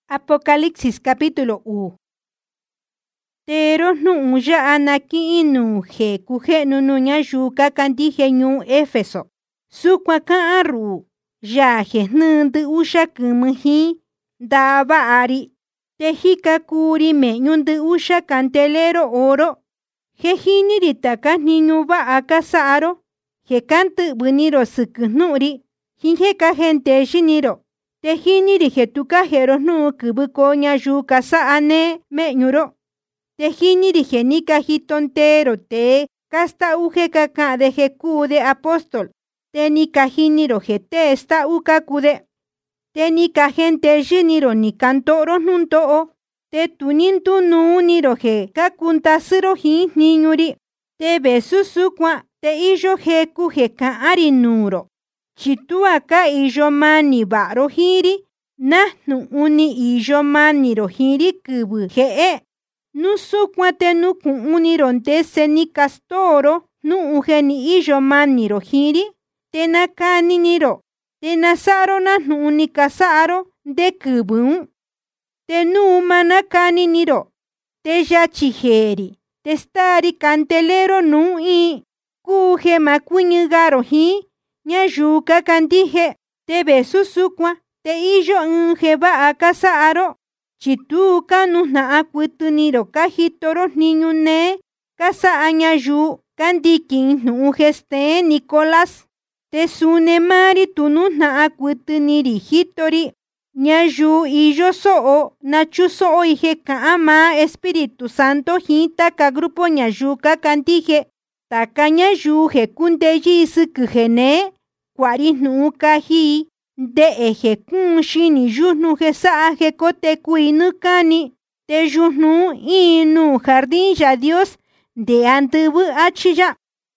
Apocalipsis capítulo 1. Tero nu'u ya'a naki'inu je kuje'nu nu ñayuu ka kandije ñuu Éfeso. Sukuan ka'an ru'u yaa je jnɨɨ ndɨ'uxa kɨmɨ jin nda'a va'ari. Te jikakuri me'ñu ndɨ'uxa candelero oro. Je jiniri taka jniñu va'a ka sa'aro. Je kantɨ'vɨniro sɨkɨ jnu'uri jin je kajendexiniro. Te jiniri je tu kajero jnu'u kɨvɨko ñayuu ka sa'a nee me'ñuro. Te jiniri je ni kajito ntero tee kasta'u je kaka'an de je kuu de apóstol. Te ni kajiniro je tee sta'u kakude. Te ni kajendexiniro ni kanto'oro jnundo'o. Te tu ni ntunúniro je kakuntasɨro jin jniñuri. Te vesu sukuan te iyo jeku je ka'anri nuuro. Chitua ka iyo mani va'ro jinri, najnu uni iyo maniro jinri kɨvɨ je'e. Nu sukuan te nuku'uniro ndese ni kastoro nu'u je ni iyo maniro jinri, te nakaniniro, te nasa'aro najnu ni kasa'aro nde kɨvɨ. Te nuu ma nakaniniro, te yachi jeri, te stari candelero nuu in, kuu je ma kuiñɨgaro jin ñayuu ka kandije. Te vesu sukuan te iyo je va'a ka sa'aro, chitu ka nujna'a kuɨtɨniro ka jitoro jniñu nee ka sa'a ñayuu kandikin jnu'u je steen Nicolás. Te suni mari tu nujna'a kuɨtɨniri jitori. Ñayuu iyo so'o na chuso'oi je ka'an maa Espíritu Santo jin taka grupo ñayuu ka kandije. Taka ñayuu je kundeyi sɨkɨ je nee kua'ri jnu'u kaji nde'e je kuun xini yujnu je sa'a je kotekui nɨ kani. Te yujnu in nuu jardín Yaa Dios nde andɨvɨ, achi ya.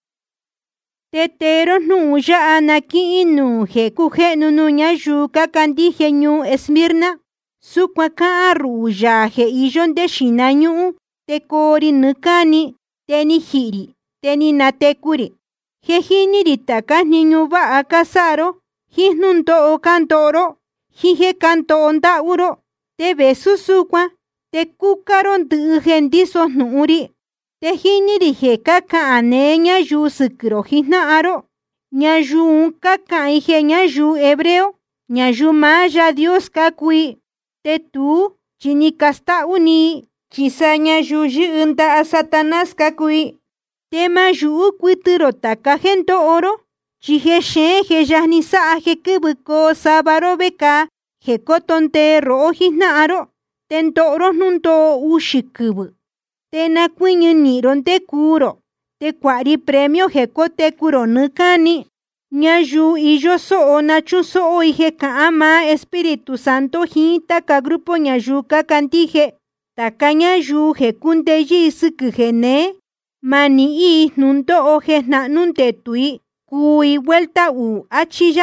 Te tero jnu'u ya'a naki'inu je kuje'nu nu ñayuu ka kandije ñuu Esmirna. Sukuan ka'an ru'u yaa je iyo nde xina ñu'u, te koori nɨ kani, te ni ji'ri, te ni natekuri. Je jiniri taka jniñu va'a ka sa'aro, jin jnundo'o kando'oro, jin je kando'o nda'uro. Te vesu sukuan, te kukaro ndɨ'ɨ je ndiso jnu'uri. Te jiniri je kaka'an nee ñayuu sɨkɨro jijna'aro. Ñayuun kaka'an je ñayuu hebreo, ñayuu maa Yaa Dios kakui. Te tuu chi ni kasta'uni chi sa ñayuu yɨ'ɨ nda'a Satanás kakui. Te ma yu'u kuɨtɨro taka je ndo'oro, chi je xeen je yajni sa'a je kɨvɨkoo savaro vekaa je koto ndee ro'o jijna'aro. Te ndo'oro jnundo'o uxi kɨvɨ. Te nakuiñɨ ni'iro ndekuuro, te kua'ri premio je kotekuro nɨ kani. Ñayuu iyo so'o na chuso'oi je ka'an maa Espíritu Santo jin taka grupo ñayuu ka kandije. Taka ñayuu je kundeyi sɨkɨ je nee, ma ni'i jnundo'o je jna'nu ndetui kui vuelta uu, achi ya.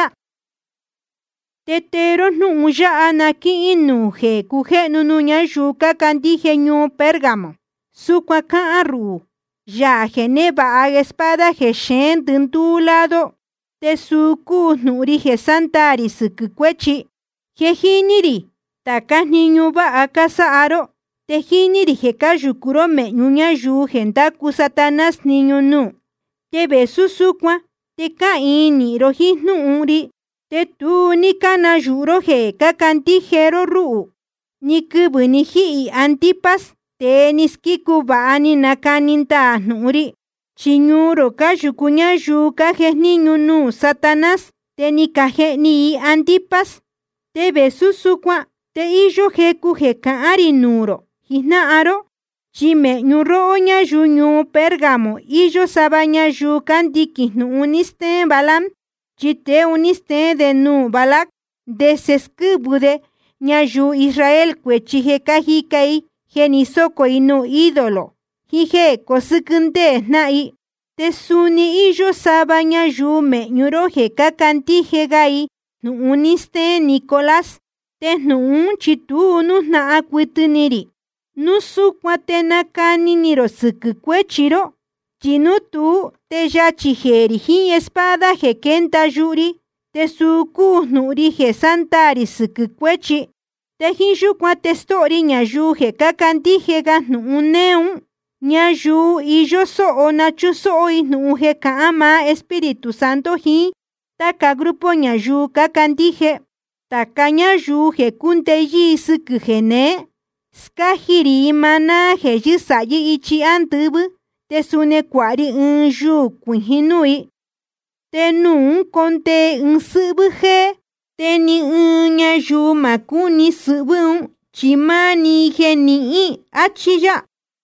Te tero jnu'u ya'a naki'inu je kuje'nu nu ñayuu ka kandije ñuu Pérgamo. Sukuan ka'an ru'u yaa je neva'a espada je xeen ndɨnduu lado. Te suu kuu jnu'uri je sandari sɨkɨ kuechi. Je jiniri taka jniñu va'a ka sa'aro. Te jiniri je kayukuro me'ñu ñayuu je ndaku Satanás jniñu nuu. Te vesu sukuan te ka'in ni'iro jin jnu'uri. Te tuu ni kanayu'uro je kakandijero ru'u. Ni kɨvɨ ni ji'i Antipas, te ni skiku va'a ni nakani ndaa jnu'uri. Chi ñuuro kayuku ñayuu ka jejniñu nuu Satanás, te ni kaje'ni Antipas. Te vesu sukuan te iyo jeku je ka'anri nuuro jijna'aro. Chi me'ñu ro'o ñayuu ñuu Pérgamo iyo sava ñayuu kandikin jnu'u ni steen Balaam, chi teu ni steen de nuu Balac ndese skɨvɨ-de ñayuu Israel kuechi je kajikai je ni sokoi nuu ídolo jin je kosɨkɨ ndee jna'i. Te suni iyo sava ñayuu me'ñuro je ka kandijegai jnu'u ni steen Nicolás. Te jnu'un chituu nujna'a kuɨtɨniri. Nu sukuan te nakaniniro sɨkɨ kuechiro. Chi nu tuu te yachi jeri jin espada je kenda yu'uri. Te suu kuu jnu'uri je sandari sɨkɨ kuechi. Te hinyukuan te story ñayu je kakandije ga nu'un neun. Ñayu iyo so'o nachu so'o nu'un je ka'ama Espíritu Santo hi. Taka grupo ñayu kakandije. Taka ñayu je kundeyi sɨkɨ je ne. Skajiri mana je yisayi ichi andubu. Te sune kuari yu kuijinui. Te nu'un konte sɨbɨ je. Te ni ñayu makuni sɨbɨ chimani je ni'i achiya.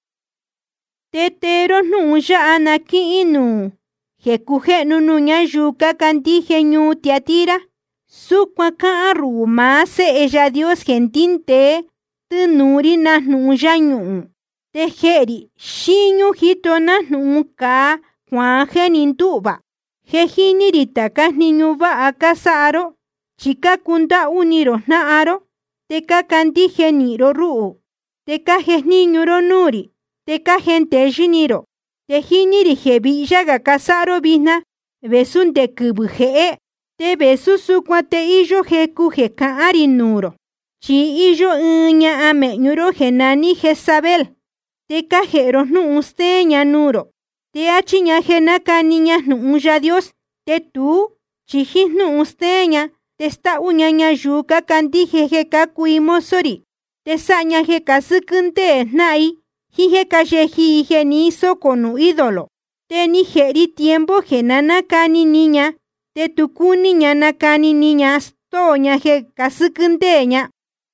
Te tero nu'un ya'a naki'in nu je kuje'nu nu ñayu kakandije ñuu Tiatira. Sukuan ka'an ru'u maa se'e Yá Dios je ntinte tɨnuri najnu'un yañu'u. Te je'ri xiñu jito najnu'un kaa kuaan je ni ntu'va. Je jiniri taka jniñu va'a kasa'aro. Chika kunda'uniro jna'aro. Te kakandije ni'ro ru'u. Te kajejniñuro nuri. Te kajenteyiniro. Te jiniri je vi'yaga kasa'aro vijna. Vesu nde kɨvɨ je'e. Te vesu sukuan te iyo jeku je ka'anri nuro. Chi iyo ña'a me'ñuro je nani Jezabel. Te kaje'ro jnu'un steña nuro. Te achiña je nakaniña jnu'un Yá Dios. Te tu chi ji jnu'un steña. Te sta'uña ñayu kakandije je kakui mosori. Te sa'ña je kasɨkɨnte jna'i. Ji je kayeji je ni soko nu ídolo. Te ni je'ri tiempo je nanakani niña. Te tukuniña nakani niña stoña je kasɨkɨnteña.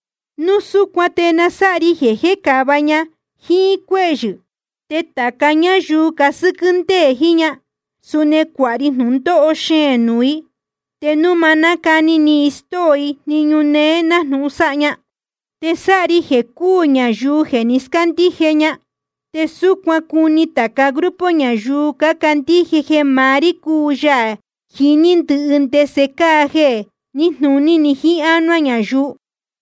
Nu sukuan te nasa'ri je kavaña ji kueyɨ. Te taka ñayu kasɨkɨnte jiña. Sune kua'ri jnundo'o xeen nui. Te nu manakani ni stoi niñu nee najnu'un sa'ña. Te sa'ri je kuu ñayu je niskandijeña. Te sukuan kuni taka grupo ñayu kakandije je mari kuu ya jini ndɨ'ɨ ndese kaa je nijnuni ni ji anua ñayu.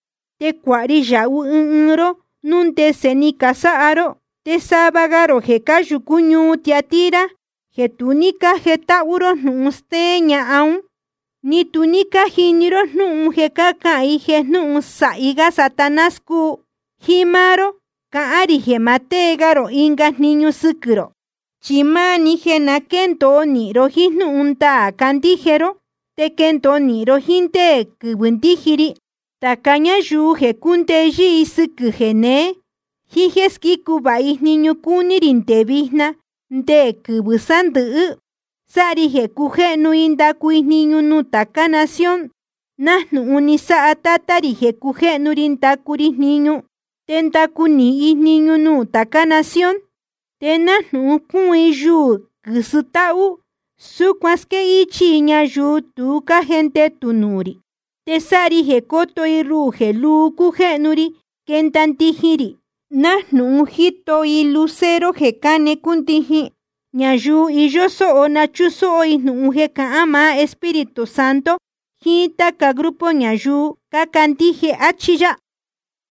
Te kua'ri ya'u ɨro nu ndese ni kasa'aro. Te savagaro je kayuku ñuu Tiatira je tu ni kajeta'uro jnu'un steña'aun. Ni tu ni kajiniro jnu'un je kaka'in je jnu'un sa'iga Satanás kuu. Jimaro ka'anri je mategaro inga jniñu sɨkɨro. Chimani je nakendo ni'ro ji jnu'un ndaa kandijero. Te kendo ni'ro jinte kɨvɨ ndijiri. Taka ñayu je kundeyi sɨkɨ je nee. Ji je skiku va'i jniñu kuniri nde vijna. Nde kɨvɨ sandɨ'ɨ. Sa'ri je kuje'nui ndakui jniñu nu taka nación. Najnu'un ni sa'a tatari je kuje'nuri ndakuri jniñu. Te ndakuni'i jniñu nu taka nación. Te najnu'un ku'in yuu kɨsɨ ta'u. Sukuan skeichi ñayu tu kajentetu nuri. Te sa'ri je kotoi ru je luu kuje'nuri kenda ndijiri. Najnu'un jitoi lucero je kane kundijin. Ñayu iyo so'o nachu so'o jnu'un je ka'an maa Espíritu Santo. Ji taka grupo ñayu kakandije achiya.